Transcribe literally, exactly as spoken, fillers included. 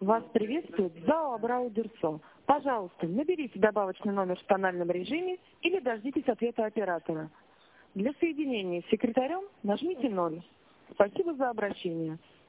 Вас приветствует ЗАО «Абрау Дюрсо». Пожалуйста, наберите добавочный номер в тональном режиме или дождитесь ответа оператора. Для соединения с секретарем нажмите ноль. Спасибо за обращение.